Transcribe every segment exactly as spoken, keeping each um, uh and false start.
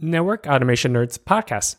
Network Automation Nerds podcast.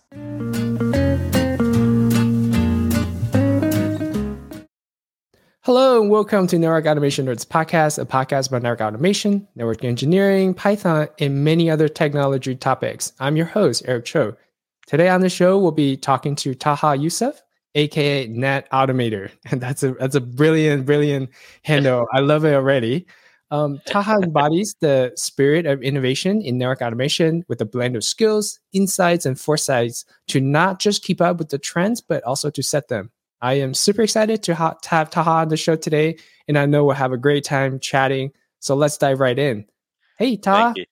Hello and welcome to Network Automation Nerds podcast, a podcast about network automation, network engineering, Python, and many other technology topics. I'm your host, Eric Cho. Today on the show, we'll be talking to Taha Youssef, aka Net Automator. And that's a that's a brilliant, brilliant handle. I love it already. Um, Taha embodies the spirit of innovation in network automation with a blend of skills, insights, and foresights to not just keep up with the trends, but also to set them. I am super excited to, ha- to have Taha on the show today, and I know we'll have a great time chatting. So let's dive right in. Hey, Taha. Thank you.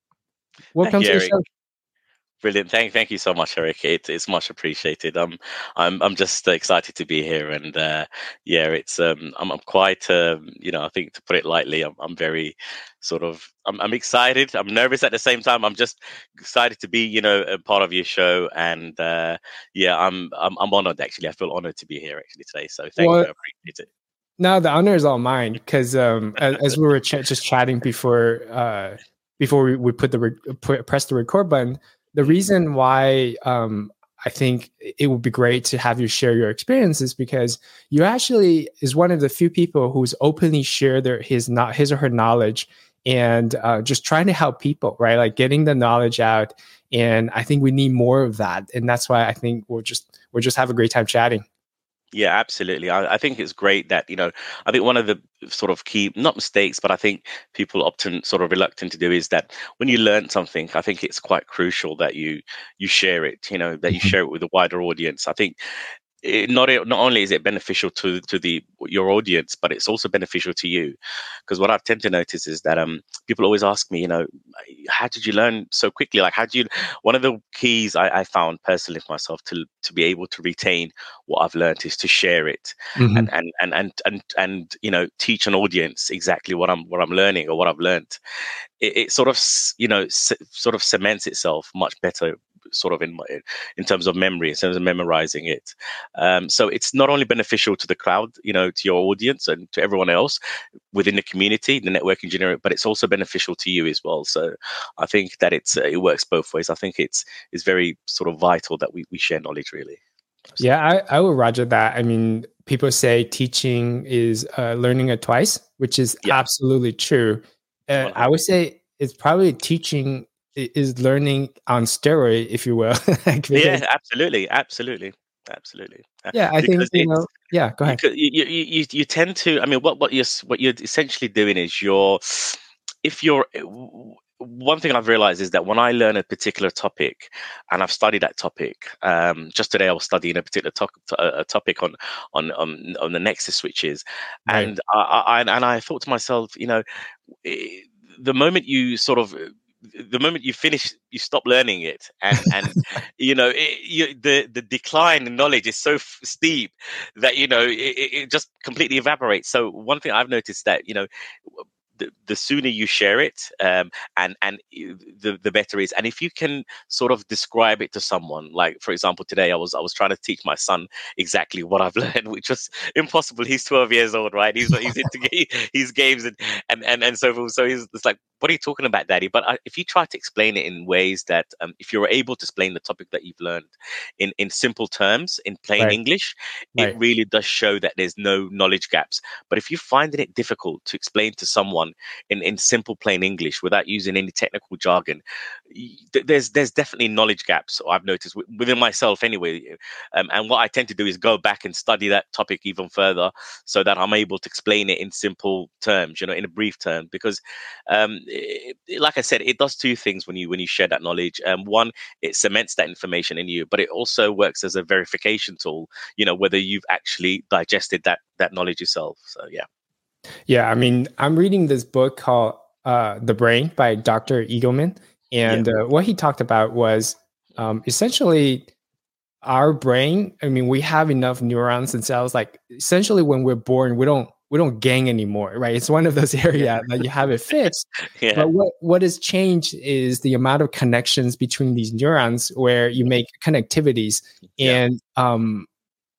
Welcome Thank you, to the Eric. show. Brilliant. Thank, thank you so much, Eric. It, it's much appreciated. Um, I'm, I'm just excited to be here, and uh, yeah, it's um, I'm, I'm quite, um, you know, I think to put it lightly, I'm, I'm very sort of, I'm, I'm excited. I'm nervous at the same time. I'm just excited to be, you know, a part of your show, and uh, yeah, I'm, I'm, I'm honored actually. I feel honored to be here actually today. So thank Well, you. I appreciate it. No, the honor is all mine because um, as, as we were ch- just chatting before, uh, before we, we put the re- put, press the record button. The reason why um, I think it would be great to have you share your experience is because you actually is one of the few people who's openly shared their his not his or her knowledge and uh, just trying to help people, right? Like getting the knowledge out. And I think we need more of that, and that's why I think we'll just we'll just have a great time chatting. Yeah, absolutely. I, I think it's great that, you know, I think one of the sort of key, not mistakes, but I think people often sort of reluctant to do is that when you learn something, I think it's quite crucial that you you share it, you know, that you share it with a wider audience. I think it, not not only is it beneficial to to the your audience, but it's also beneficial to you. Because what I tend to notice is that um people always ask me, you know, how did you learn so quickly? Like, how do you? One of the keys I, I found personally for myself to to be able to retain what I've learned is to share it Mm-hmm. and, and and and and and you know, teach an audience exactly what I'm what I'm learning or what I've learned. It, it sort of you know c- sort of cements itself much better sort of in my, in terms of memory, in terms of memorizing it. Um, so it's not only beneficial to the crowd, you know, to your audience and to everyone else within the community, the network engineer, but it's also beneficial to you as well. So I think that it's uh, it works both ways. I think it's it's very sort of vital that we, we share knowledge, really. Yeah, I, I would roger that. I mean, people say teaching is uh, learning it twice, which is Yeah. absolutely true. Uh, I would say it's probably teaching i- is learning on steroid, if you will. Like, because- Yeah, absolutely, absolutely, absolutely. Uh, yeah, I think because you it's know. Yeah, go you, ahead. could- you you you you tend to. I mean, what what you're s- what you're essentially doing is you're if you're w- one thing I've realized is that when I learn a particular topic and I've studied that topic, um, just today I was studying a particular to- to- a topic on on on, on the Nexus switches, Right. and I, I and I thought to myself, you know, eh, the moment you sort of the moment you finish, you stop learning it, and and you know it, you, the the decline in knowledge is so f- steep that you know it, it it just completely evaporates. So one thing I've noticed that you know the, the sooner you share it, um, and and the the better is. And if you can sort of describe it to someone, like for example, today I was I was trying to teach my son exactly what I've learned, which was impossible. He's twelve years old, right? He's he's into ga- his games and and and and so forth. So he's it's like, what are you talking about, Daddy? But I, if you try to explain it in ways that, um, if you're able to explain the topic that you've learned in in simple terms, in plain Right. English, Right. it really does show that there's no knowledge gaps. But if you're finding it difficult to explain to someone in, in simple plain English without using any technical jargon, y- th- there's there's definitely knowledge gaps. I've noticed wi- within myself anyway. Um, and what I tend to do is go back and study that topic even further, so that I'm able to explain it in simple terms, you know, in a brief term. Because, um, it, it- like I said, it does two things when you when you share that knowledge. Um, one, it cements that information in you, but it also works as a verification tool. You know, whether you've actually digested that that knowledge yourself. So yeah. Yeah, I mean, I'm reading this book called uh, The Brain by Doctor Eagleman. And uh, what he talked about was um, essentially our brain. I mean, we have enough neurons and cells. Like essentially when we're born, we don't we don't gang anymore, right? It's one of those areas Yeah. that you have it fixed. Yeah. But what, what has changed is the amount of connections between these neurons where you make connectivities. Yeah. And um,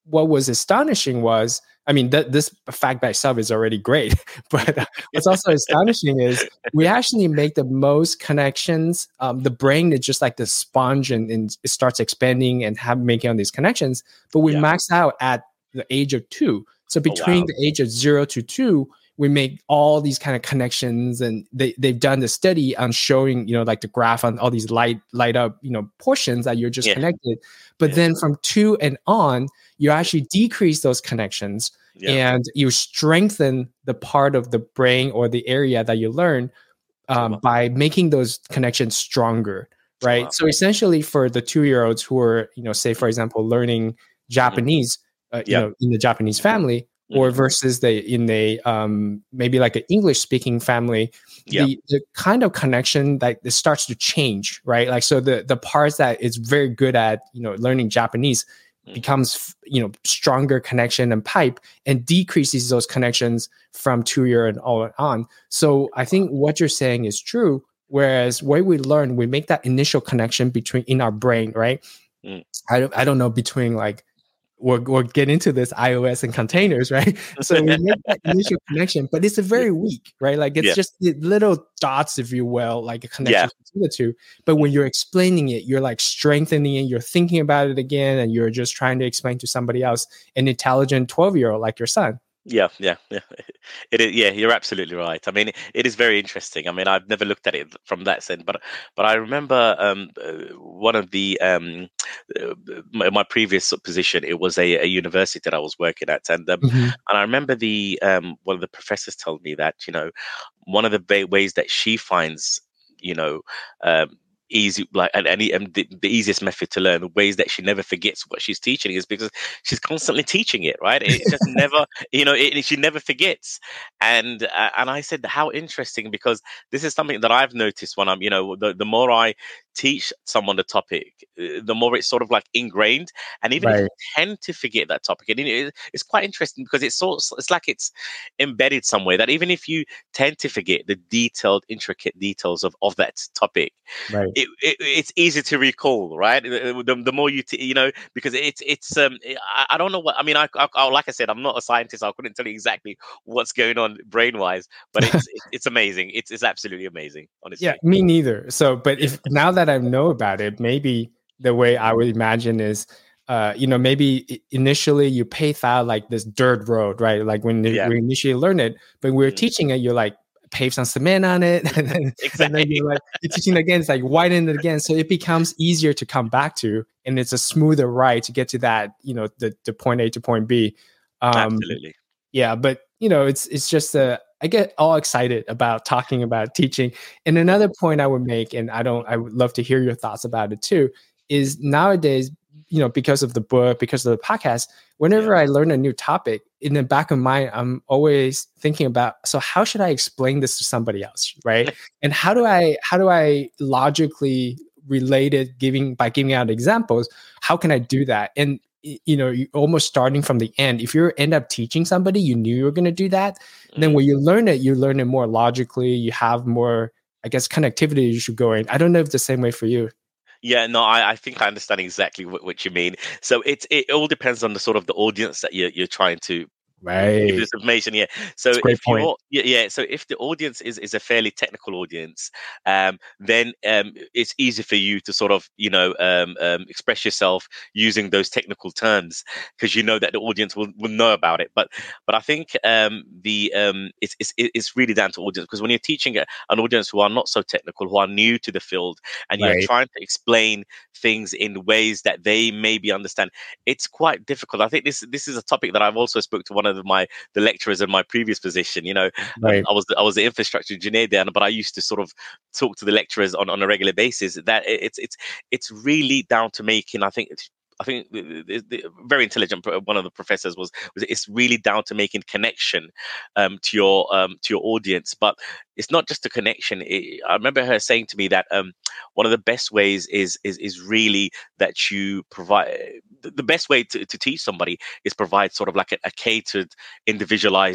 what was astonishing was, I mean, th- this fact by itself is already great, but what's also astonishing is we actually make the most connections. Um, the brain is just like the sponge, and, and it starts expanding and have making all these connections. But we Yeah. max out at the age of two. So between wow. the age of zero to two, we make all these kind of connections, and they, they've done the study on showing, you know, like the graph on all these light light up, you know, portions that you're just Yeah. connected. But Yeah. then from two and on, you actually decrease those connections, Yeah. and you strengthen the part of the brain or the area that you learn um, wow. by making those connections stronger, right? Wow. So essentially, for the two-year-olds who are, you know, say for example, learning Japanese, uh, you Yeah. know, in the Japanese family, or Mhm. versus the in a um, maybe like an English speaking family, Yeah. the the kind of connection that it starts to change, right? Like, so the the parts that is very good at, you know, learning Japanese Mhm. becomes, you know, stronger connection and pipe, and decreases those connections from two year and all on. So I think what you're saying is true. Whereas when we learn, we make that initial connection between in our brain, right? Mm. I don't I don't know between like we'll, we'll get into this iOS and containers, right? So we make that initial connection, but it's a very weak, right? Like it's Yeah. just the little dots, if you will, like a connection Yeah. between the two. But when you're explaining it, you're like strengthening it, you're thinking about it again, and you're just trying to explain to somebody else, an intelligent twelve year old like your son. Yeah, yeah, yeah. It is, yeah, you're absolutely right. I mean, it, it is very interesting. I mean, I've never looked at it from that sense, but but I remember um, uh, one of the um, uh, my, my previous position. It was a, a university that I was working at, and um, Mm-hmm. and I remember the um, one of the professors told me that, you know, one of the ba- ways that she finds, you know, um, easy, like, and, and, the, and the, the easiest method to learn, the ways that she never forgets what she's teaching, is because she's constantly teaching it, right? It just never, you know, it, she never forgets. And uh, and I said, how interesting, because this is something that I've noticed when I'm, you know, the, the more I teach someone the topic, uh, the more it's sort of like ingrained. And even if Right. you tend to forget that topic, and it, it's quite interesting because it's sort of, it's like it's embedded somewhere, that even if you tend to forget the detailed, intricate details of, of that topic, Right. it, it, it's easy to recall, right? The, the, the more you, t- you know, because it's, it's, um, I, I don't know what, I mean, I, I, I, like I said, I'm not a scientist. I couldn't tell you exactly what's going on brain wise, but it's, it, it's amazing. It's, it's absolutely amazing, Yeah, honestly. me neither. So, but if now that I know about it, maybe the way I would imagine is, uh, you know, maybe initially you pave out like this dirt road, right? Like when Yeah. we initially learn it, but we're Mm. teaching it, you're like pave some cement on it, and then, Exactly. and then you're like you're teaching again, it's like widen it again, so it becomes easier to come back to, and it's a smoother ride to get to that, you know, the the point A to point B. Um, Absolutely. yeah, but you know, it's it's just a I get all excited about talking about teaching. And another point I would make, and I don't I would love to hear your thoughts about it too, is nowadays, you know, because of the book, because of the podcast, whenever Yeah. I learn a new topic, in the back of mind, I'm always thinking about, so how should I explain this to somebody else, right? And how do I how do I logically relate it, giving by giving out examples? How can I do that? And you know, you almost starting from the end. If you end up teaching somebody, you knew you were going to do that. Mm. Then when you learn it, you learn it more logically. You have more, I guess, connectivity you should go in. I don't know if it's the same way for you. Yeah, no, I, I think I understand exactly what, what you mean. So it's it all depends on the sort of the audience that you're you're trying to give Right. this information. Yeah. That's So a great if point. you're yeah, yeah, so if the audience is is a fairly technical audience, um, then um, it's easy for you to sort of, you know, um, um, express yourself using those technical terms, because you know that the audience will, will know about it. But but I think um, the um, it's, it's it's really down to audience, because when you're teaching a, an audience who are not so technical, who are new to the field, and you're Right. trying to explain things in ways that they maybe understand, it's quite difficult. I think this this is a topic that I've also spoke to one of my the lecturers in my previous position. You know, um, Right. I was I was the infrastructure engineer there, but I used to sort of talk to the lecturers on, on a regular basis. That it- it's it's it's really down to making, I think. It's, I think the, the, the very intelligent one of the professors was was it's really down to making connection um, to your um, to your audience. But it's not just a connection. It, I remember her saying to me that um, one of the best ways is is is really that you provide the, the best way to, to teach somebody is provide sort of like a, a catered, individualized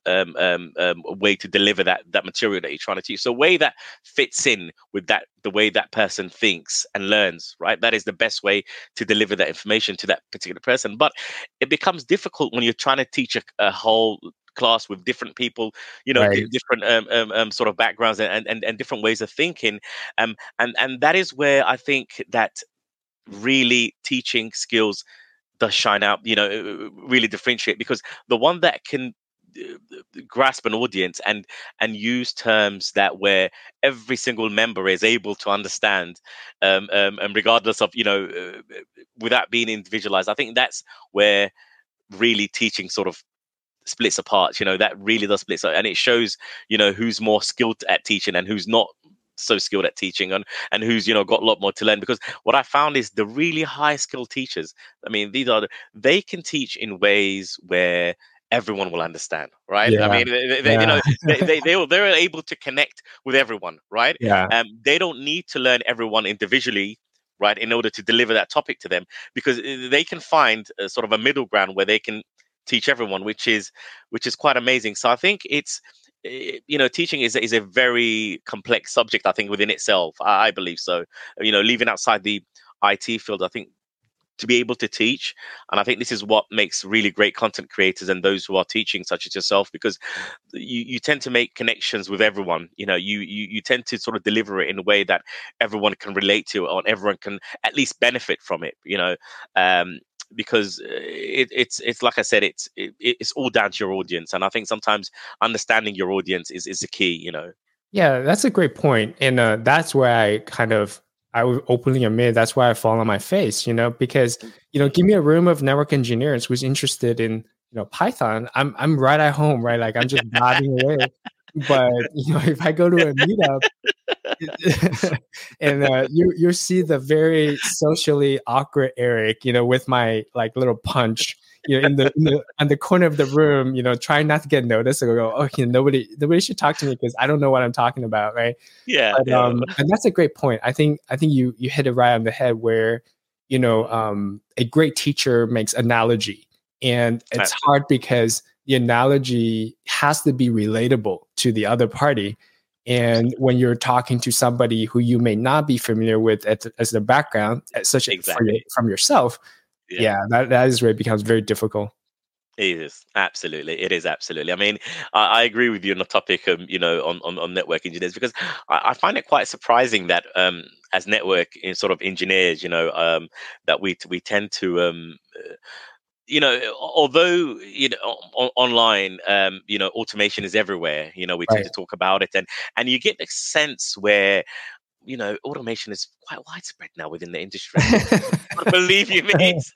um, um, um, way to deliver that that material that you're trying to teach. So a way that fits in with that the way that person thinks and learns, right? That is the best way to deliver that information to that particular person. But it becomes difficult when you're trying to teach a, a whole class with different people, you know, Right. d- different um, um, um, sort of backgrounds and, and and different ways of thinking. Um, and and that is where I think that really teaching skills does shine out, you know, uh, really differentiate, because the one that can uh, grasp an audience and and use terms that where every single member is able to understand, um, um and regardless of, you know, uh, without being individualized, I think that's where really teaching sort of splits apart. You know, that really does split, so and it shows, you know, who's more skilled at teaching and who's not so skilled at teaching, and and who's, you know, got a lot more to learn. Because what I found is the really high skilled teachers, I mean, these are the, they can teach in ways where everyone will understand, right? I Yeah. mean, they, they, you Yeah. know, they they they will- they're able to connect with everyone, right? Yeah. Um, they don't need to learn everyone individually, right, in order to deliver that topic to them, because uh, they can find a, sort of a middle ground where they can teach everyone, which is which is quite amazing. So I think it's eh, you know, teaching is is a very complex subject, I think, within itself. I, I believe so. You know, leaving outside the I T field, I think to be able to teach, and I think this is what makes really great content creators and those who are teaching, such as yourself, because you, you tend to make connections with everyone. You know, you, you you tend to sort of deliver it in a way that everyone can relate to, or everyone can at least benefit from it. You know, um, because uh, it, it's it's like I said, it's it, it's all down to your audience, and I think sometimes understanding your audience is is the key. You know. Yeah, that's a great point. And uh, that's where I kind of, I would openly admit, that's why I fall on my face, you know, because, you know, give me a room of network engineers who's interested in, you know, Python. I'm, I'm right at home, right? Like I'm just nodding away. But, you know, if I go to a meetup, and uh, you you see the very socially awkward Eric, you know, with my like little punch, you know, in the in the on the corner of the room, you know, trying not to get noticed. So go, okay, nobody nobody should talk to me because I don't know what I'm talking about, right? Yeah, But yeah, um, and that's a great point. I think I think you you hit it right on the head where, you know, um, a great teacher makes analogy, and it's absolutely. hard because the analogy has to be relatable to the other party. And Absolutely. when you're talking to somebody who you may not be familiar with as, as the background, as such as for your, Exactly. from yourself, Yeah. yeah, that, that is where it becomes very difficult. It is absolutely. It is absolutely. I mean, I, I agree with you on the topic, um, you know, on, on, on network engineers, because I, I find it quite surprising that um, as network in sort of engineers, you know, um, that we we tend to, um, uh, you know, although you know on, online, um, you know, automation is everywhere. You know, we tend Right. to talk about it, and and you get the sense where, you know, automation is quite widespread now within the industry. I mean, believe you me, it's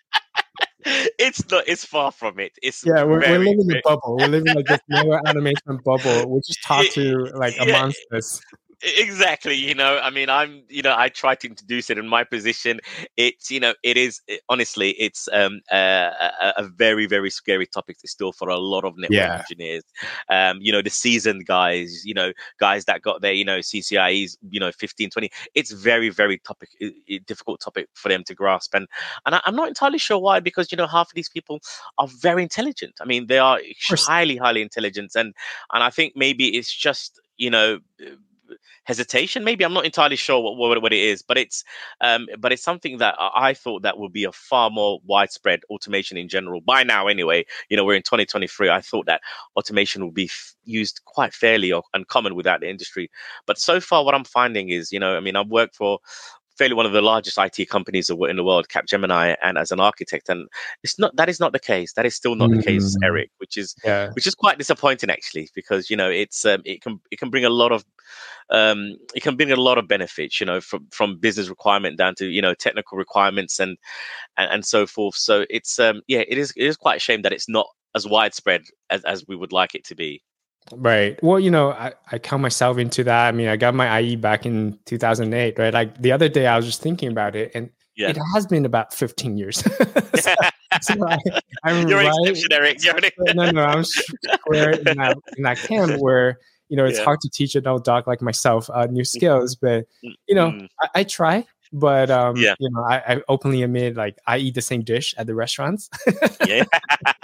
it's not. It's far from it. It's Yeah, we're, we're very, living a very bubble. We're living like this network automation bubble. We just talk to like a yeah, monsters. exactly. You know, I mean, I'm, you know, I try to introduce it in my position. It's, you know, it is it, honestly, it's um uh, a, a very, very scary topic to still for a lot of network Yeah. engineers. Um, you know, the seasoned guys, you know, guys that got their, you know, C C I Es, you know, fifteen, twenty. It's very, very topic, i- i- difficult topic for them to grasp, and and I, I'm not entirely sure why, because you know, half of these people are very intelligent. I mean, they are Of course. highly, highly intelligent, and and I think maybe it's just, you know, hesitation. Maybe I'm not entirely sure what, what what it is, but it's um, but it's something that I I thought that would be a far more widespread automation in general by now. Anyway, you know, we're in twenty twenty-three. I thought that automation would be f- used quite fairly or uncommon without the industry, but so far what I'm finding is, you know, I mean, I've worked for fairly one of the largest I T companies in the world, Capgemini, and as an architect, and it's not that is not the case. That is still not the case, Mm, Eric, which is yeah. which is quite disappointing actually, because you know it's um, it can it can bring a lot of um, it can bring a lot of benefits, you know, from from business requirement down to, you know, technical requirements and and, and so forth. So it's um yeah, it is it is quite a shame that it's not as widespread as, as we would like it to be. Right. Well, you know, I, I count myself into that. I mean, I got my I E back in two thousand eight, right? Like the other day, I was just thinking about it, and Yeah. it has been about fifteen years. so so I, I'm You're an right. exception, Eric. You're an... No, no, I'm square in that in that camp where, you know, it's yeah. hard to teach an old dog like myself uh, new skills, but you know, Mm, I, I try. But um, yeah. you know, I, I openly admit like I eat the same dish at the restaurants. Yeah.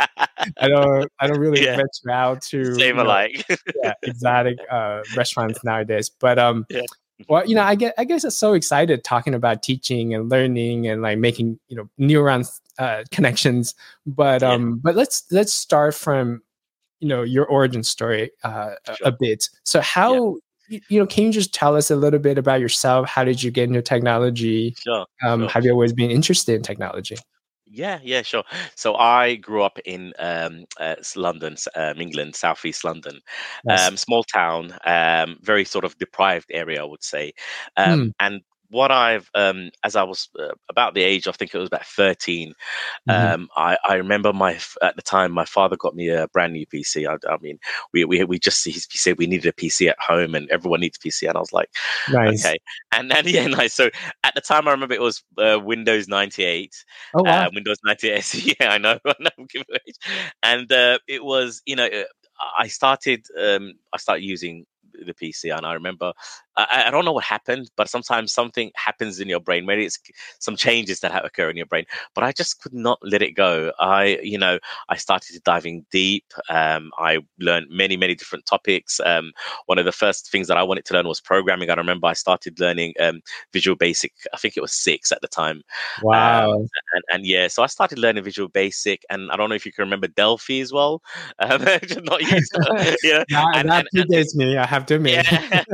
I don't I don't really Yeah, venture out to, same you know, alike. yeah, exotic uh, restaurants nowadays. But um, Yeah. well, you know, I get I guess it's so excited talking about teaching and learning and like making, you know, neurons uh, connections. But Yeah, um, but let's let's start from, you know, your origin story uh, a, a sure. bit. So Yeah, how you you know, can you just tell us a little bit about yourself? How did you get into technology? sure, Um, sure. have you always been interested in technology? Yeah, yeah, sure. So I grew up in um, uh, s- London, s- um, England, southeast London, Yes. um, small town, um, very sort of deprived area, I would say. Um, Mm, and what I've, um, as I was uh, about the age, I think it was about thirteen. mhm. Um, I, I remember my f- at the time my father got me a brand new P C. I, I mean, we we we just he said we needed a P C at home and everyone needs a P C, and I was like, Nice. okay. And then yeah, nice. So at the time, I remember it was uh, Windows ninety-eight, Oh uh, wow. Windows ninety-eight. Yeah, I know, I know, I'm giving age. And uh, it was, you know, uh, I started, um, I started using the P C, and I remember, I, I don't know what happened, but sometimes something happens in your brain. Maybe it's some changes that ha- occur in your brain, but I just could not let it go. I, you know, I started diving deep. Um, I learned many, many different topics. Um, one of the first things that I wanted to learn was programming. I remember I started learning um, Visual Basic. I think it was six at the time. Um, Wow. and, and yeah, so I started learning Visual Basic, and I don't know if you can remember Delphi as well. Um, just not used, yeah, That and that and and predates me, I have to admit. yeah.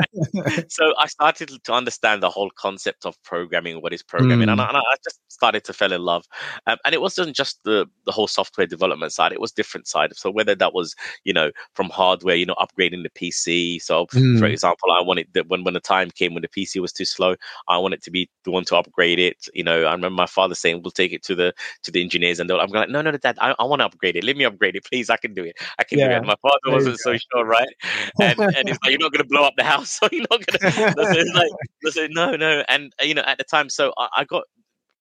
So I started to understand the whole concept of programming, what is programming, and I, Mm, and I just started to fall in love. Um, and it wasn't just the the whole software development side; it was different side. So whether that was, you know, from hardware, you know, upgrading the P C. So for mm. example, I wanted that when when the time came when the P C was too slow, I wanted to be the one to upgrade it. You know, I remember my father saying, "We'll take it to the to the engineers," and they're I'm like, "No, no, no, Dad, I, I want to upgrade it. Let me upgrade it, please. I can do it. I can do it." Yeah, And my father there you wasn't so sure, right? And go. and he's like, "You're not going to blow up the house, so you're not going to." So it's like, so no, no, and uh, you know, at the time, so I, I got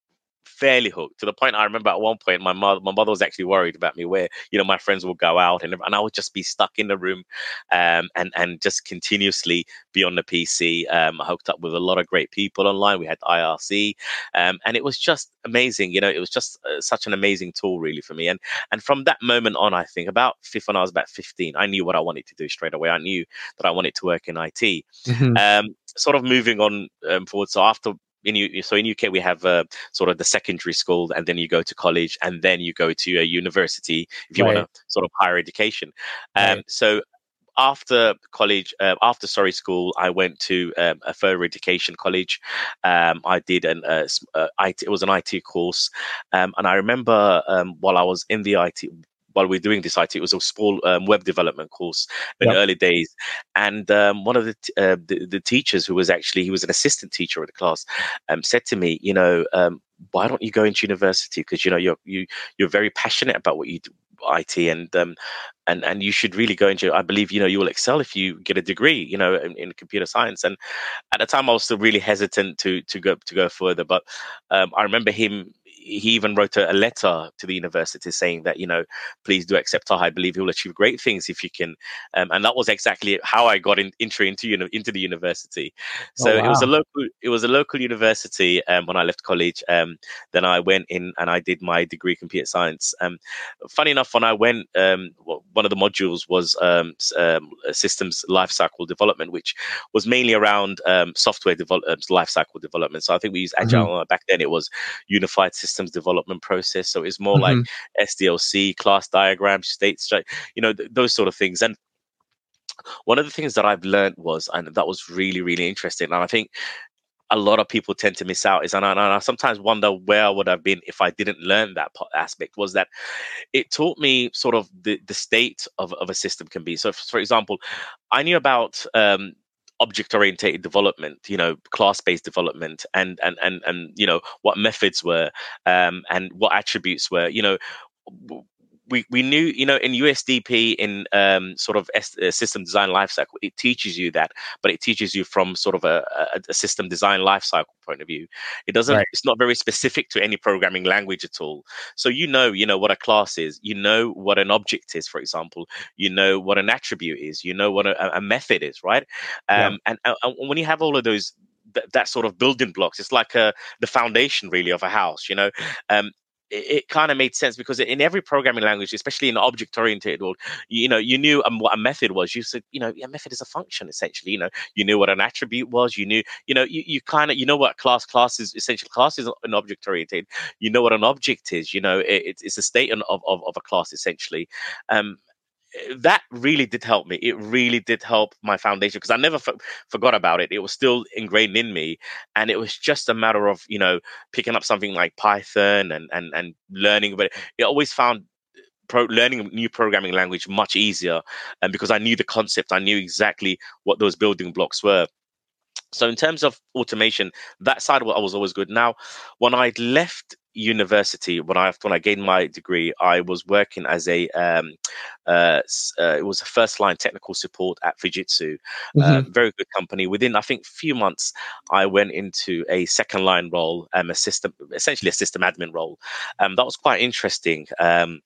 fairly hooked to the point I remember at one point my mother my mother was actually worried about me where you know my friends would go out and and I would just be stuck in the room um and and just continuously be on the P C. um I hooked up with a lot of great people online. We had I R C, um and it was just amazing. You know, it was just uh, such an amazing tool really for me. and and from that moment on, I think about fifth when I was about fifteen, I knew what I wanted to do straight away. I knew that I wanted to work in I T. Mhm. um Sort of moving on um, forward, so after in U, so in U K we have uh, sort of the secondary school, and then you go to college, and then you go to a university if you want Right, to sort of higher education. Um, right. so after college, uh, after sorry school, I went to um, a further education college. Um, I did an uh, s- uh, I T, it was an I T course, um, and I remember um, while I was in the I T. While we were doing this I T, it was a small um, web development course in the Yep. early days, and um, one of the, t- uh, the the teachers, who was actually he was an assistant teacher of the class, um, said to me, you know, um, why don't you go into university? Because you know you're you you're very passionate about what you do, I T, and um, and and you should really go into. I believe you know you will excel if you get a degree, you know, in, in computer science. And at the time, I was still really hesitant to to go to go further. But um, I remember him. He even wrote a, a letter to the university saying that you know, please do accept her. I believe he will achieve great things if you can. Um, and that was exactly how I got in, entry into you know, into the university. Oh So it was a wow. local it was a local university. Um, when I left college, um, then I went in and I did my degree in computer science. Um, funny enough, when I went, um, well, one of the modules was um, s- um, systems lifecycle development, which was mainly around um, software development, lifecycle development. So I think we used Mhm, agile. Uh, back then it was unified systems development process. So it's more like mhm. S D L C, class diagrams, state, stru- you know, th- those sort of things. And one of the things that I've learned was, and that was really, really interesting. And I think a lot of people tend to miss out is, and I, and I sometimes wonder where I would have been if I didn't learn that po- aspect, was that it taught me sort of the, the state of, of a system can be. So, f- for example, I knew about um, object oriented development, you know, class based development, and and and and you know what methods were, um, and what attributes were, you know. w- We, we knew, you know, in U S D P, in um, sort of S, uh, system design lifecycle, it teaches you that, but it teaches you from sort of a, a, a system design lifecycle point of view. It doesn't, Right. it's not very specific to any programming language at all. So you know, you know what a class is, you know what an object is, for example, you know what an attribute is, you know what a, a method is, right? Yep. Um, and, and when you have all of those, that, that sort of building blocks, it's like a, the foundation really of a house, you know. Um, it, it kind of made sense because in every programming language, especially in the object-oriented world, you, you know, you knew um, what a method was. You said, you know, a method is a function essentially. You know, you knew what an attribute was. You knew, you know, you, you kind of, you know what a class class is. Essentially, class is an object-oriented. You know what an object is. You know, it, it's it's a state of, of of a class essentially. Um, that really did help me. It really did help my foundation because I never f- forgot about it. It was still ingrained in me, and it was just a matter of you know picking up something like Python and and and learning. But it always found pro- learning a new programming language much easier, and because I knew the concept, I knew exactly what those building blocks were. So in terms of automation, that side wa- was always good. Now, when I left university, when I when I gained my degree, I was working as a um, uh, s- uh, it was a first line technical support at Fujitsu, uh, Hmm. very good company. Within I think few months, I went into a second line role, um, a system essentially a system admin role. Um, that was quite interesting. Um,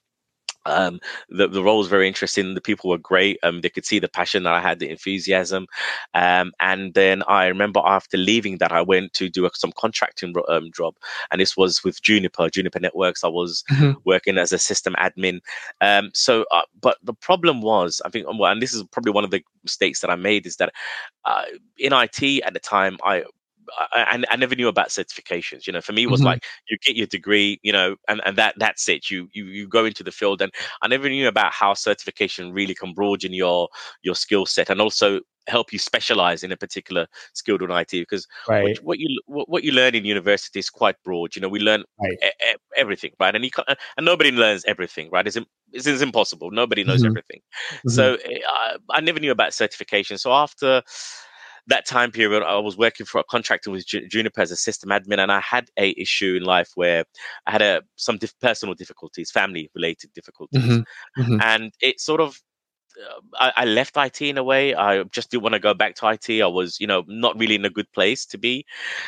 um, the the role was very interesting. The people were great. Um, they could see the passion that I had, the enthusiasm. Um, and then I remember after leaving that, I went to do a, some contracting ro- um, job, and this was with Juniper, Juniper Networks. I was Hmm. working as a system admin. Um, so, uh, but the problem was, I think, well, and this is probably one of the mistakes that I made, is that uh, in I T at the time, I I, I never knew about certifications. You know, for me, it was Hmm. like you get your degree, you know, and, and that that's it. You you you go into the field, and I never knew about how certification really can broaden your your skill set and also help you specialize in a particular skill in I T. Because what Right. what you what, what you learn in university is quite broad. You know, we learn Right. e- e- everything, right? And you can't, and nobody learns everything, right? It's im- it's, it's impossible. Nobody knows Hmm. everything. Hmm. So eh, I, I never knew about certification. So after that time period, I was working for a contractor with Ju- Juniper as a system admin, and I had a issue in life where I had a some dif- personal difficulties, family related difficulties, Hmm. Hmm. and it sort of uh, I, I left I T in a way. I just didn't want to go back to I T. I was, you know, not really in a good place to be.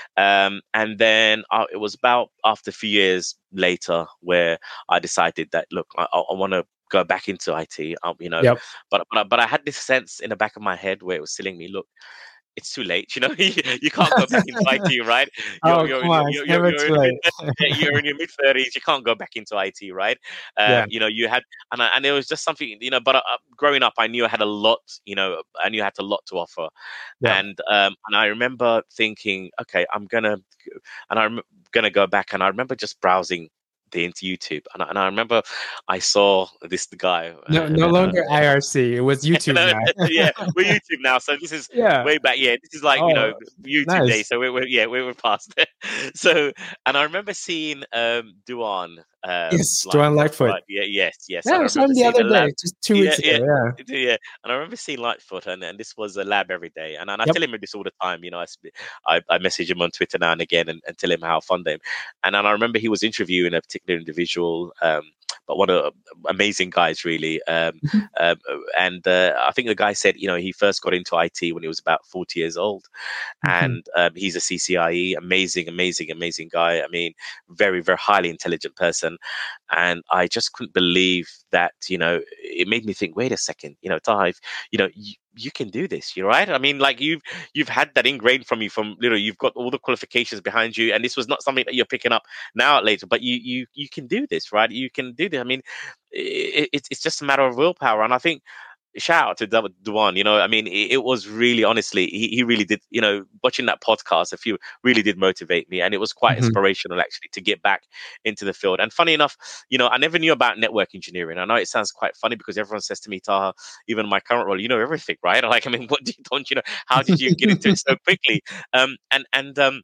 Um, and then uh, it was about after a few years later where I decided that look, I, I want to go back into I T. Um, you know, Yep. but but I- but I had this sense in the back of my head where it was telling me, look, it's too late. You know, you, you can't go back into I T, right? You're Oh, you're come in your, on. It's you're you're never you're too in your late. mid you're in your mid thirties. You can't go back into I T, right? Yeah. Um, you know, you had and I, and it was just something, you know. But uh, growing up, I knew I had a lot. You know, I knew I had a lot to offer, Yep. and um, and I remember thinking, okay, I'm gonna, and I'm gonna go back, and I remember just browsing the into YouTube, and I, and I remember I saw this guy, No, uh, and no uh, longer I R C. It was YouTube no, now. yeah, we're YouTube now, so this is Yeah. way back. Yeah, this is like you know Oh, YouTube nice. days. So we're, we're yeah we're, we're past it. So and I remember seeing um Duan um Yes, Joanne Lightfoot, Lightfoot. right? Yeah, yes, yes. Yeah, And I I saw remember him the seeing other a lab. day, just two Yeah, weeks ago. yeah. Yeah. Yeah, and I remember seeing Lightfoot, and, and this was a lab every day. And, and I Yep. tell him this all the time. You know, I, sp- I, I message him on Twitter now and again and, and tell him how fond I am. And, and I remember he was interviewing a particular individual, um, but one of the amazing guys, really. Um, Mhm. um, and uh, I think the guy said, you know, he first got into I T when he was about forty years old, Mhm. and um, he's a C C I E, amazing, amazing, amazing guy. I mean, very, very highly intelligent person, and I just couldn't believe that. You know, it made me think. Wait a second, you know, Dive, you know, you, you can do this. You're right. I mean, like you've you've had that ingrained from you from you know, you've got all the qualifications behind you, and this was not something that you're picking up now or later, but you you you can do this, right? You can do this. I mean, it, it's it's just a matter of willpower, and I think shout out to Du- Duan. You know, I mean, it, it was really, honestly, he, he really did. You know, watching that podcast, a few really did motivate me, and it was quite Mhm. inspirational actually to get back into the field. And funny enough, you know, I never knew about network engineering. I know it sounds quite funny because everyone says to me, Taha, even in my current role, you know everything, right? Like, I mean, what do you, don't you know? How did you get into it so quickly? Um, and and um,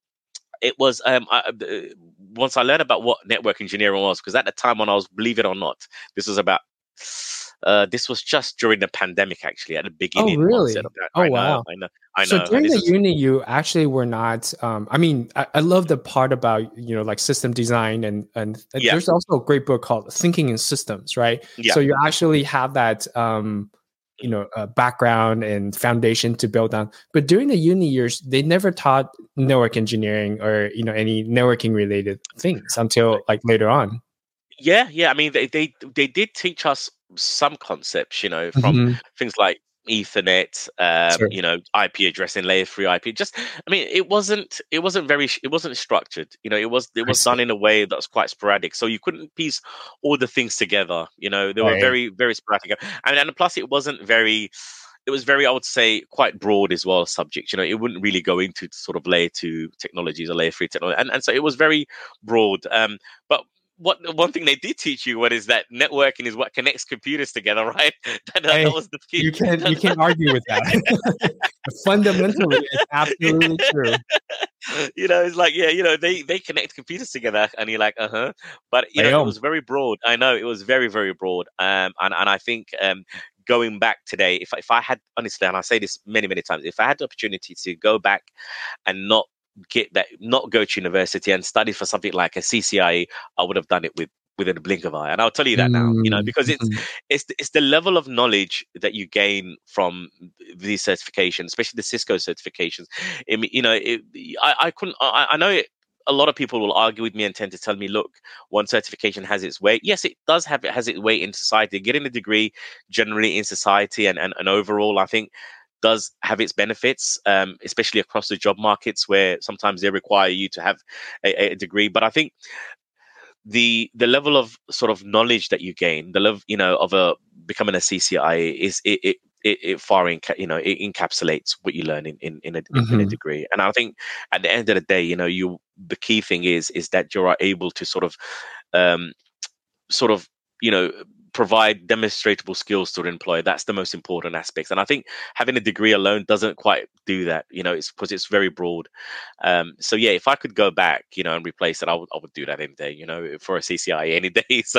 it was um I, uh, once I learned about what network engineering was, because at the time when I was, believe it or not, this was about uh this was just during the pandemic, actually, at the Oh, beginning onset really? of that. Oh, I know, wow. I know, I So know, and during this the is uni, you actually were not. Um, I mean, I, I love the part about you know like system design and and uh, yeah, there's also a great book called Thinking in Systems, right? yeah. So you actually have that um, you know uh, background and foundation to build on. But during the uni years, they never taught network engineering or you know any networking related things until like later on. Yeah, yeah. I mean, they they they did teach us some concepts, you know, from Hmm. things like Ethernet, um, Sure. you know, I P addressing, layer three I P. Just, I mean, it wasn't, it wasn't very, it wasn't structured. You know, it was, it I was see. done in a way that's quite sporadic. So you couldn't piece all the things together. You know, they were Right. very, very sporadic, and and plus it wasn't very. It was very, I would say, quite broad as well. Subject, you know, it wouldn't really go into sort of layer two technologies or layer three technology, and and so it was very broad. Um, but what one thing they did teach you what is that networking is what connects computers together, right? that, that, that Hey, was the key. you can't you can't argue with that. Fundamentally, it's absolutely true. You know, it's like, yeah, you know, they they connect computers together, and you're like, uh-huh. But you know, it Bam. was very broad. I know it was very, very broad. Um and, and I think um going back today, if, I- if I had, honestly, and I say this many, many times, if I had the opportunity to go back and not get that, not go to university and study for something like a C C I E, I would have done it with within a blink of eye. And I'll tell you that now, you know, Mm, because it's mhm. it's the- it's the level of knowledge that you gain from these certifications, especially the Cisco certifications. I mean, you know, it, I I couldn't. I, I know it. A lot of people will argue with me and tend to tell me, look, one certification has its weight. Yes, it does have it has its weight in society. Getting a degree generally in society and, and, and overall, I think does have its benefits, um, especially across the job markets where sometimes they require you to have a, a degree. But I think the the level of sort of knowledge that you gain, the level, you know, of a becoming a C C I A is it it, it, it far enca- you know, it encapsulates what you learn in in in a, in, in a Mhm. degree. And I think at the end of the day, you know, you the key thing is is that you are able to sort of um sort of, you know, provide demonstrable skills to the employer. That's the most important aspects, and I think having a degree alone doesn't quite do that. You know, it's because it's very broad. Um so yeah, if I could go back, you know, and replace it, i would i would do that any day, you know, for a C C I any day. So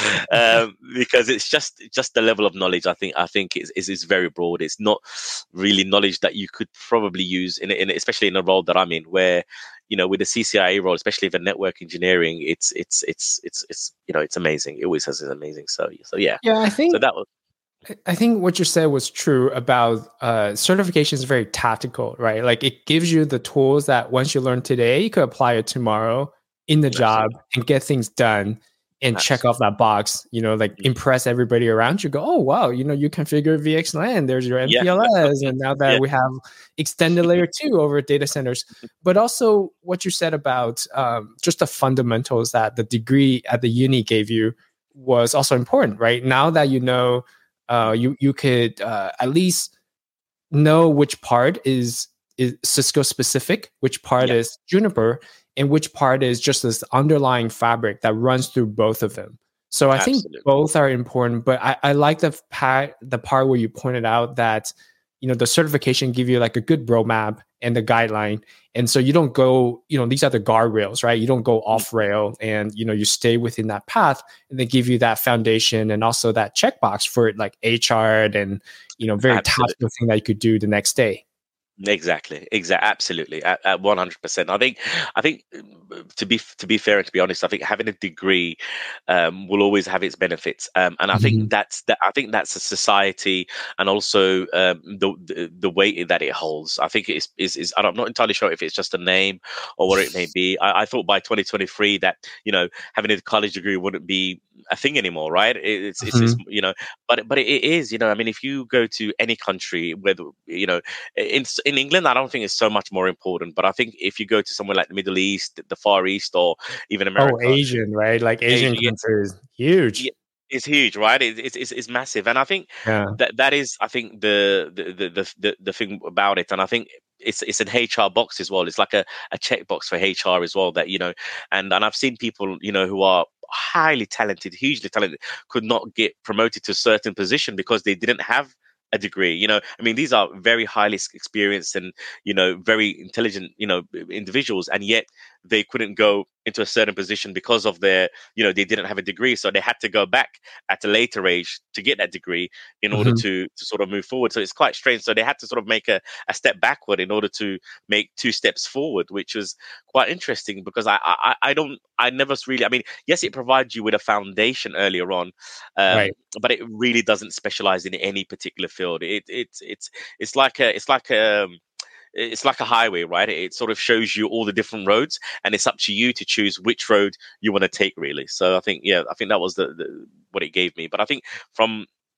um because it's just just the level of knowledge, i think i think is is, is very broad. It's not really knowledge that you could probably use in, in especially in a role that I'm in, where, you know, with the C C I A role, especially for network engineering, it's it's it's it's it's you know, it's amazing. It always has is amazing. So so yeah. Yeah, I So think that was I I think what you said was true about uh, certification is very tactical, right? Like it gives you the tools that once you learn today, you could apply it tomorrow in the job absolutely, and get things done and check off absolutely. that box, you know, like Mhm. impress everybody around you. Go, oh, wow, you know, you configure V X LAN, there's your Yeah, that's what, M P L S. yeah, And now that yeah. we have extended layer two over data centers. But also what you said about um, just the fundamentals that the degree at the uni gave you was also important, right? Now that you know uh, you you could uh, at least know which part is is Cisco specific, which part Yeah, is Juniper, and which part is just this underlying fabric that runs through both of them. So I think absolutely. both are important, but I, I like the part the part where you pointed out that you know the certification give you like a good roadmap and the guideline, and so you don't go, you know, these are the guardrails, right? You don't go Mm, off rail, and you know you stay within that path, and they give you that foundation and also that checkbox for like H R and you know very absolutely. tactical thing that you could do the next day. Exactly, exactly, absolutely, at, at one hundred percent. I think, I think um, to be to be fair and to be honest, I think having a degree um, will always have its benefits, um, and I Mhm. think that's that. I think that's a society, and also um, the, the the weight that it holds. I think it is is is. I'm not entirely sure if it's just a name or what it may be. I, I thought by twenty twenty-three that, you know, having a college degree wouldn't be a thing anymore, right? It, it's it's it's Mhm. you know, but but it is. You know, I mean, if you go to any country, whether, you know, in in England, I don't think it's so much more important. But I think if you go to somewhere like the Middle East, the Far East, or even Oh, America, Asian, right? Like Asia, Asian yeah, countries, yeah, huge. it's huge, right? It, it's, it's it's massive, and I think Yeah. that that is, I think the the the the, the, the thing about it, and I think it's it's an H R box as well. It's like a a checkbox for H R as well. That, you know, and and I've seen people, you know, who are highly talented, hugely talented, could not get promoted to a certain position because they didn't have a degree. You know, I mean, these are very highly s- experienced and, you know, very intelligent, you know, individuals, and yet they couldn't go into a certain position because of their, you know, they didn't have a degree, so they had to go back at a later age to get that degree in order Mhm. to to sort of move forward. So it's quite strange. So they had to sort of make a, a step backward in order to make two steps forward, which was quite interesting because I I, I don't I never really, I mean, yes, it provides you with a foundation earlier on, um, Right. but it really doesn't specialize in any particular field. It it's it's it's like a it's like a it's like a highway, right? It sort of shows you all the different roads, and it's up to you to choose which road you want to take, really. So I think, yeah, I think that was the, the what it gave me. But I think from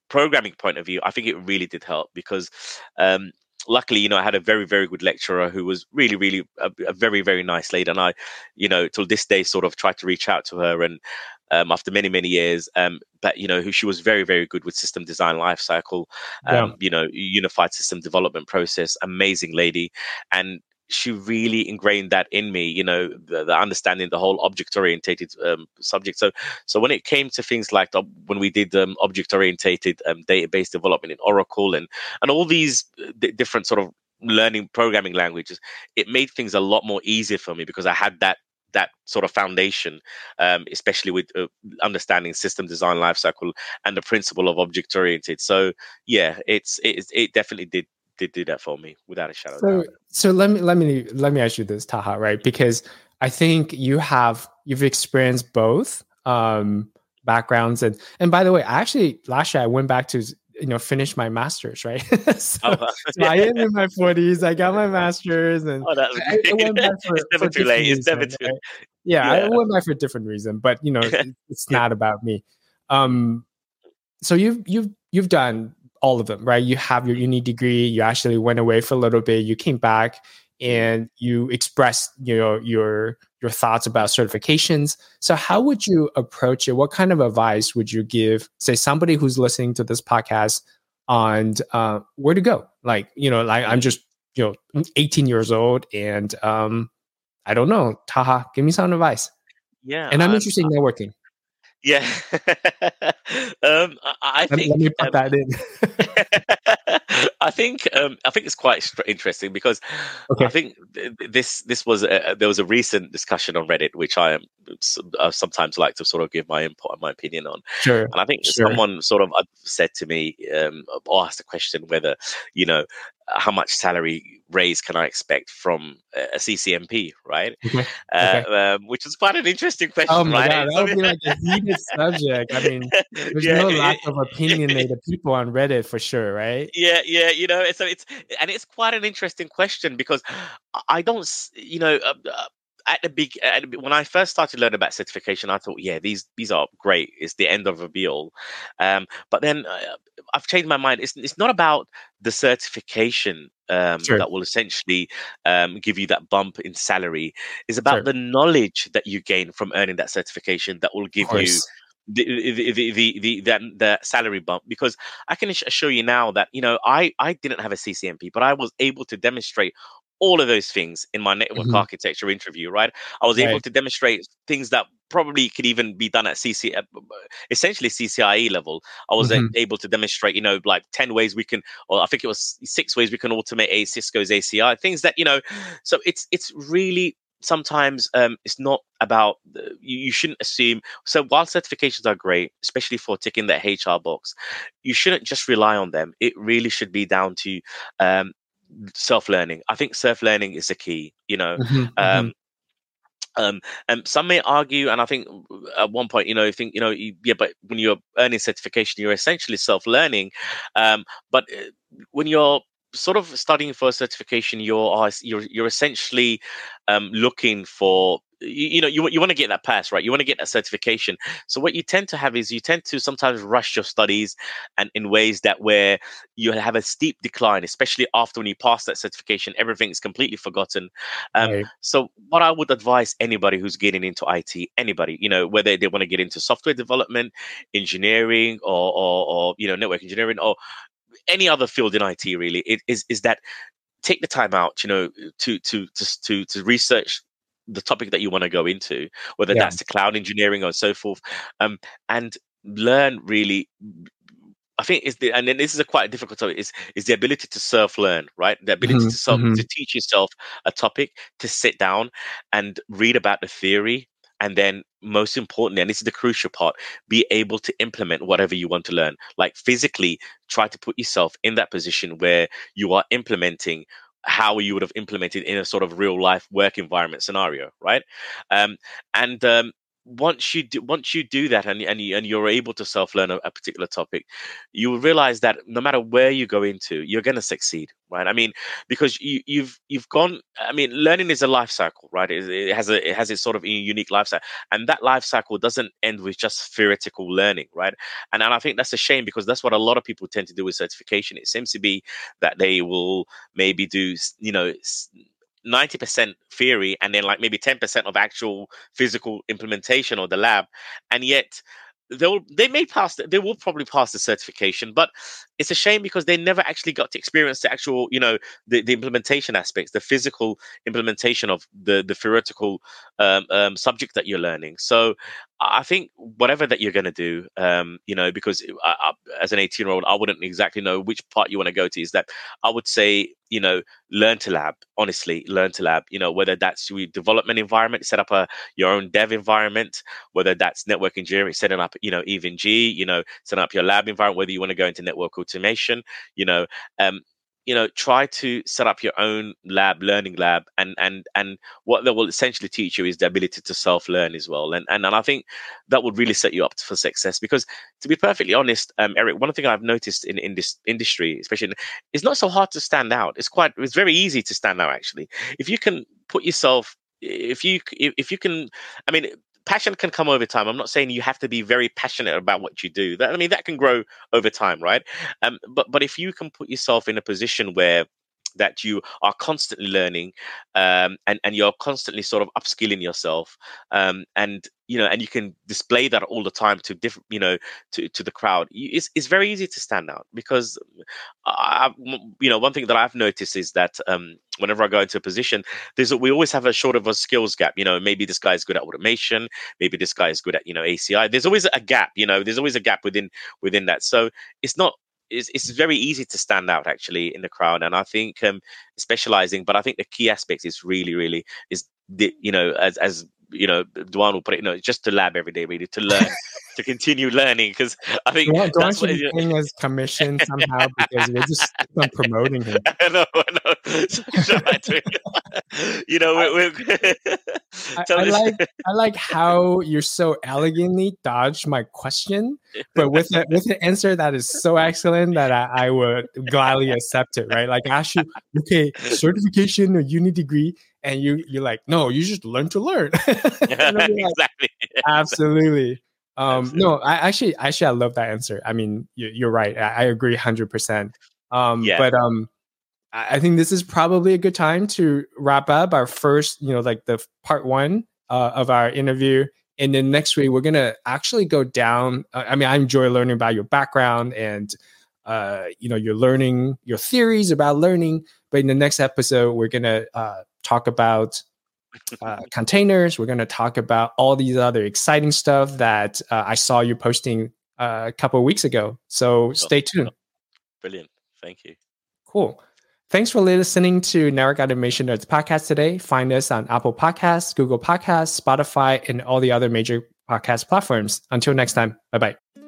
programming point of view, I think it really did help because um, luckily, you know, I had a very, very good lecturer who was really, really a, a very, very nice lady. And I, you know, till this day sort of tried to reach out to her and um, after many, many years, um, but, you know, who she was very, very good with system design lifecycle, Yeah. um, you know, unified system development process, amazing lady. And she really ingrained that in me, you know, the, the understanding the whole object orientated um, subject. So, so when it came to things like the, when we did um, object orientated um, database development in Oracle and and all these d- different sort of learning programming languages, it made things a lot more easier for me because I had that that sort of foundation, um, especially with uh, understanding system design lifecycle and the principle of object oriented. So, yeah, it's it, it definitely did did do that for me without a shadow of a So, doubt. so let me let me let me ask you this, Taha, right? Because I think you have you've experienced both um, backgrounds, and and by the way, actually last year I went back to you know finish my master's, right? so, Oh, wow. so I am in my forties. I got my master's, and Oh, that's I, I great. went back for It's never for too different late. It's never reason, too. right? Yeah, I Yeah. went back for a different reason, but you know it, it's not about me. Um, so you've you've you've done all of them, right? You have your uni degree. You actually went away for a little bit. You came back and you expressed, you know, your your thoughts about certifications. So how would you approach it? What kind of advice would you give, say, somebody who's listening to this podcast on uh, where to go? Like, you know, like I'm just, you know, eighteen years old and um, I don't know, Taha, give me some advice. Yeah. And I'm Um. interested in networking. Yeah. um. I, I Let, let me think. put Um, that in. I think um, I think it's quite str- interesting because I Okay. think th- this this was a, there was a recent discussion on Reddit which I am s- uh, sometimes like to sort of give my input and my opinion on, Sure. and I think Sure. someone sort of uh, said to me um, or asked the question whether you know how much salary raise can I expect from a a C C M P, right? Okay. Uh, Okay. um, which is quite an interesting Oh question, my right? God, It's that would something- be like a heated subject. I mean, there's yeah, no lack it, of it, opinionated people on Reddit for sure, right? yeah, yeah, you know, so it's and it's quite an interesting question because I I don't, s- you know, uh, uh, at the big at the, be- when I first started learning about certification, I thought, yeah, these these are great. It's the end of a be all. Um, but then uh, I've changed my mind. It's it's not about the certification um, Sure. that will essentially um, give you that bump in salary. It's about Sure. the knowledge that you gain from earning that certification that will Of give you course. the the the the, the, that, the salary bump because I can ass- assure you now that you know I I didn't have a C C M P, but I was able to demonstrate all of those things in my network Mhm. architecture interview. Right, I was able Right. to demonstrate things that probably could even be done at C C, uh, essentially C C I E level. I was a- Mhm. able to demonstrate, you know, like ten ways we can, or I think it was six ways we can automate a Cisco's A C I. Things that you know, so it's it's really sometimes um, it's not about the, you, you shouldn't assume so while certifications are great, especially for ticking that H R box, you shouldn't just rely on them. It really should be down to um, self-learning. I think self-learning is the key. You know, Mhm. Mhm. um, um, and some may argue, and I think at one point, you know, think you know, you, yeah, but when you're earning certification, you're essentially self-learning. Um, but uh, when you're sort of studying for a certification, you're you're you're essentially um, looking for you, you know you you want to get that pass, right? You want to get that certification. So what you tend to have is you tend to sometimes rush your studies, and in ways that where you have a steep decline, especially after when you pass that certification, everything's completely forgotten. Um, Right. so what I would advise anybody who's getting into I T, anybody, you know, whether they want to get into software development, engineering, or or, or you know, network engineering, or any other field in I T, really, it is is that take the time out, you know, to to to to, to research the topic that you want to go into, whether Yeah. that's the cloud engineering or so forth, um, and learn really. I think is the and then this is a quite difficult topic is is the ability to self learn, right? The ability to Mhm. self to Mhm. teach yourself a topic, to sit down and read about the theory, and then most importantly, and this is the crucial part, be able to implement whatever you want to learn. Like physically, try to put yourself in that position where you are implementing how you would have implemented in a sort of real life work environment scenario, right? Um, and um, once you do once you do that, and and, you, and you're able to self-learn a, a particular topic, you will realize that no matter where you go into, you're going to succeed, right? I mean, because you, you've you've gone. I mean, learning is a life cycle, right? It, it has a it has its sort of unique life cycle, and that life cycle doesn't end with just theoretical learning, right? And and I think that's a shame, because that's what a lot of people tend to do with certification. It seems to be that they will maybe do, you know, ninety percent theory and then like maybe ten percent of actual physical implementation or the lab, and yet they'll they may pass the, they will probably pass the certification, but it's a shame because they never actually got to experience the actual, you know, the, the implementation aspects, the physical implementation of the the theoretical um, um, subject that you're learning. So I think whatever that you're going to do, um, you know, because I, I, as an eighteen year old, I wouldn't exactly know which part you want to go to. Is that I would say, you know, learn to lab, honestly, learn to lab, you know, whether that's your development environment, set up a your own dev environment, whether that's network engineering, setting up, you know, even G, you know, setting up your lab environment, whether you want to go into network automation, you know, um, you know, try to set up your own lab, learning lab, and and and what they will essentially teach you is the ability to self-learn as well. And and and I think that would really set you up for success. Because to be perfectly honest, um, Eric, one thing I've noticed in in this industry, especially, in, it's not so hard to stand out. It's quite, it's very easy to stand out actually. If you can put yourself, if you if you can, I mean, passion can come over time. I'm not saying you have to be very passionate about what you do. That, I mean, that can grow over time, right? Um, but but if you can put yourself in a position where that you are constantly learning, um, and and you're constantly sort of upskilling yourself, um, and you know, and you can display that all the time to different, you know, to to the crowd. It's it's very easy to stand out, because I, you know, one thing that I've noticed is that um, whenever I go into a position, there's a, we always have a sort of a skills gap. You know, maybe this guy is good at automation, maybe this guy is good at, you know, A C I. There's always a gap. You know, there's always a gap within within that. So it's not. It's, it's very easy to stand out actually in the crowd, and I think um, specializing. But I think the key aspect is really, really is the, you know, as as you know, Duan will put it, you know, just to lab every day, really, to learn, to continue learning, because I think Duan, Duan that's should what be paying his commission somehow, because we're just keep on promoting him. I know, I know. So, so I do. You know, we're, we're I, I like I like how you so elegantly dodged my question, but with a, with an answer that is so excellent that I, I would gladly accept it. Right? Like I ask you, okay, certification or uni degree, and you you're like, no, you just learn to learn. Yeah, like, exactly. Absolutely. Um, Absolutely. No, I actually actually I love that answer. I mean, you, you're right. I, I agree one hundred percent. Um, yeah. But um. I think this is probably a good time to wrap up our first, you know, like the part one uh, of our interview. And then next week, we're going to actually go down. Uh, I mean, I enjoy learning about your background and, uh, you know, your learning, your theories about learning. But in the next episode, we're going to uh, talk about uh, containers. We're going to talk about all these other exciting stuff that uh, I saw you posting uh, a couple of weeks ago. So stay tuned. Brilliant. Thank you. Cool. Thanks for listening to Network Automation Nerds podcast today. Find us on Apple Podcasts, Google Podcasts, Spotify, and all the other major podcast platforms. Until next time, bye-bye.